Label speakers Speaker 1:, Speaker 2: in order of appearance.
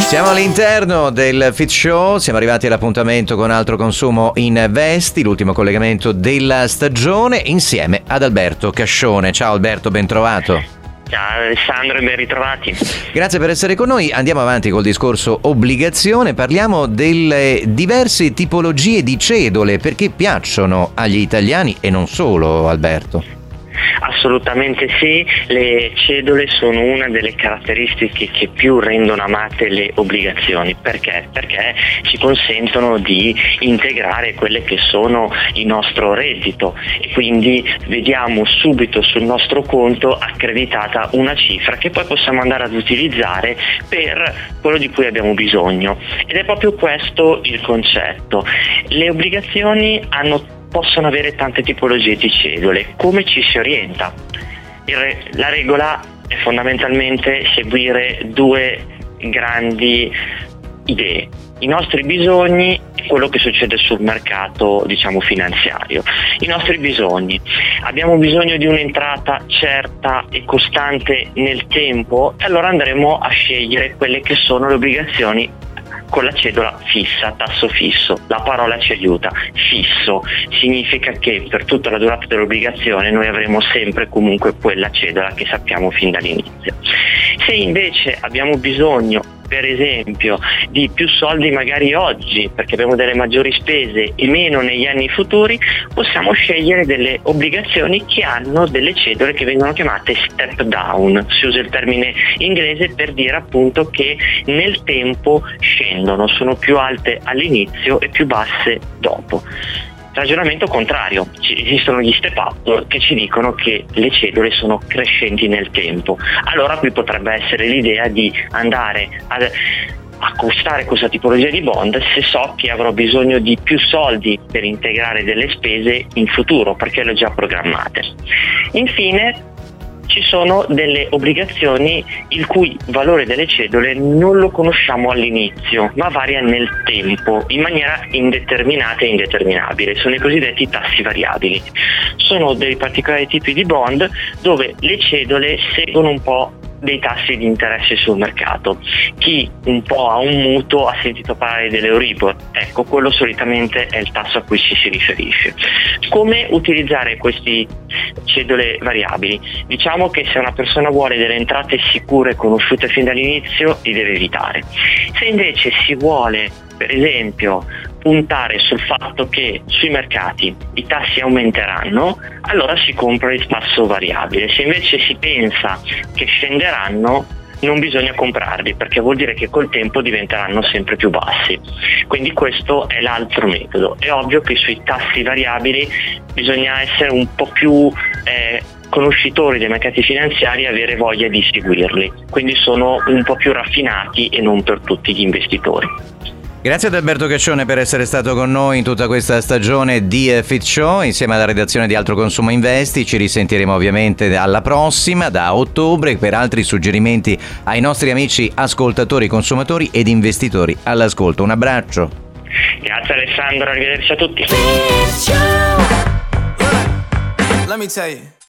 Speaker 1: Siamo all'interno del Fit Show, siamo arrivati all'appuntamento con Altro Consumo Investi, l'ultimo collegamento della stagione, insieme ad Alberto Cascione. Ciao Alberto, ben trovato.
Speaker 2: Ciao Alessandro e ben ritrovati.
Speaker 1: Grazie per essere con noi. Andiamo avanti col discorso obbligazione, parliamo delle diverse tipologie di cedole, perché piacciono agli italiani e non solo, Alberto.
Speaker 2: Assolutamente sì, le cedole sono una delle caratteristiche che più rendono amate le obbligazioni. Perché? Perché ci consentono di integrare quelle che sono il nostro reddito e quindi vediamo subito sul nostro conto accreditata una cifra che poi possiamo andare ad utilizzare per quello di cui abbiamo bisogno. Ed è proprio questo il concetto. Le obbligazioni possono avere tante tipologie di cedole. Come ci si orienta? La regola è fondamentalmente seguire due grandi idee: i nostri bisogni e quello che succede sul mercato, finanziario. I nostri bisogni: abbiamo bisogno di un'entrata certa e costante nel tempo, e allora andremo a scegliere quelle che sono le obbligazioni con la cedola fissa, tasso fisso. La parola ci aiuta. Fisso significa che per tutta la durata dell'obbligazione noi avremo sempre comunque quella cedola che sappiamo fin dall'inizio. Se invece abbiamo bisogno, per esempio, di più soldi magari oggi perché abbiamo delle maggiori spese e meno negli anni futuri, possiamo scegliere delle obbligazioni che hanno delle cedole che vengono chiamate step down. Si usa il termine inglese per dire appunto che nel tempo scendono, sono più alte all'inizio e più basse dopo. Ragionamento contrario: esistono gli step up che ci dicono che le cedole sono crescenti nel tempo. Allora qui potrebbe essere l'idea di andare ad acquistare questa tipologia di bond se so che avrò bisogno di più soldi per integrare delle spese in futuro perché le ho già programmate. Infine ci sono delle obbligazioni il cui valore delle cedole non lo conosciamo all'inizio, ma varia nel tempo in maniera indeterminata e indeterminabile. Sono i cosiddetti tassi variabili. Sono dei particolari tipi di bond dove le cedole seguono un po' dei tassi di interesse sul mercato. Chi un po' ha un mutuo ha sentito parlare dell'Euribor, ecco, quello solitamente è il tasso a cui ci si riferisce. Come utilizzare questi cedole variabili? Diciamo che se una persona vuole delle entrate sicure e conosciute fin dall'inizio, li deve evitare. Se invece si vuole, per esempio, puntare sul fatto che sui mercati i tassi aumenteranno, allora si compra il tasso variabile. Se invece si pensa che scenderanno, non bisogna comprarli perché vuol dire che col tempo diventeranno sempre più bassi. Quindi questo è l'altro metodo. È ovvio che sui tassi variabili bisogna essere un po' più conoscitori dei mercati finanziari e avere voglia di seguirli, quindi sono un po' più raffinati e non per tutti gli investitori.
Speaker 1: Grazie ad Alberto Cascione per essere stato con noi in tutta questa stagione di Fit Show insieme alla redazione di Altro Consumo Investi. Ci risentiremo ovviamente alla prossima, da ottobre, per altri suggerimenti ai nostri amici ascoltatori, consumatori ed investitori all'ascolto. Un abbraccio.
Speaker 2: Grazie Alessandro, arrivederci a tutti.
Speaker 3: Let me tell you.